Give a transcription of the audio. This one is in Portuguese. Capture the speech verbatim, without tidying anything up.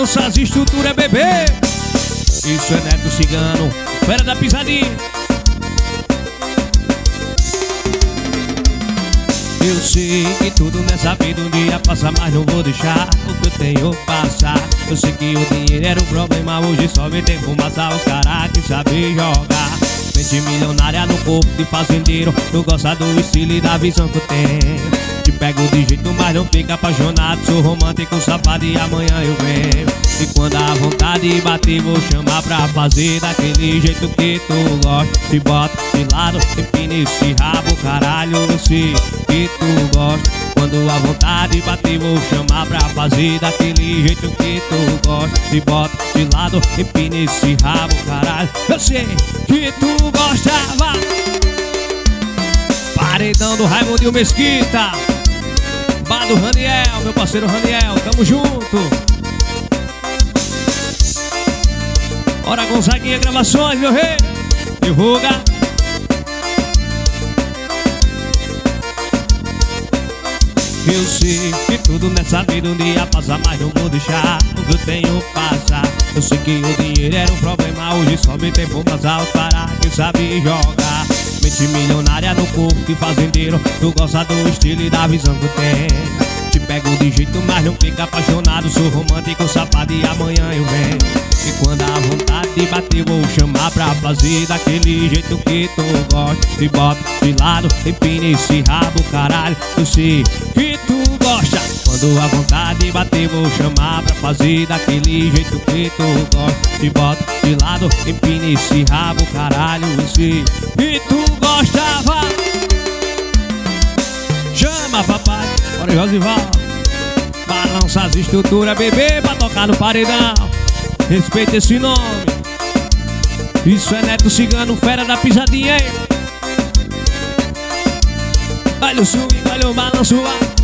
balança as estruturas, bebê. Isso é Neto Cigano, fera da pisadinha. Eu sei que tudo nessa vida um dia passa, mas não vou deixar o que eu tenho passar. Eu sei que o dinheiro era um problema, hoje só me tem fumaça. Os caras que sabem jogar, mente milionária no corpo de fazendeiro. Tu gosta do estilo e da visão que eu tenho. Te pego de jeito, mas não fica apaixonado. Sou romântico, safado e amanhã eu venho. E quando a vontade bater, vou chamar pra fazer daquele jeito que tu gosta. Te bota de lado, empina esse rabo, caralho, eu sei que tu gosta. Quando a vontade bater, vou chamar pra fazer daquele jeito que tu gosta. Te bota de lado, empina esse rabo, caralho, eu sei que tu gosta. Vai! Paredão do Raimundinho Mesquita, bar do Raniel, meu parceiro Raniel, tamo junto. Ora Gonzaguinha Gravações, meu rei, divulga. Eu sei que tudo nessa vida um dia passa, mas não vou deixar o que eu tenho passar. Eu sei que o dinheiro era um problema, hoje só me tem fumaça. Os caras que sabem jogar, mente milionária no corpo de fazendeiro. Tu gosta do estilo e da visão que eu tenho. Te pego de jeito, mas não fica apaixonado. Sou romântico, safado e amanhã eu venho. E quando a vontade bater, vou chamar pra fazer daquele jeito que tu gosta. Te boto de lado, empina esse rabo, caralho, eu sei que tu gosta. Quando a vontade bater, vou chamar pra fazer daquele jeito que tu gosta. Te boto de lado, empina esse rabo, caralho, eu sei que tu gosta. Vai! Chama, papai, bora Josival. Balança as estruturas, bebê, pra tocar no paredão. Respeita esse nome. Isso é Neto Cigano, fera da pisadinha, hein? Olha o swing, olha o balanço,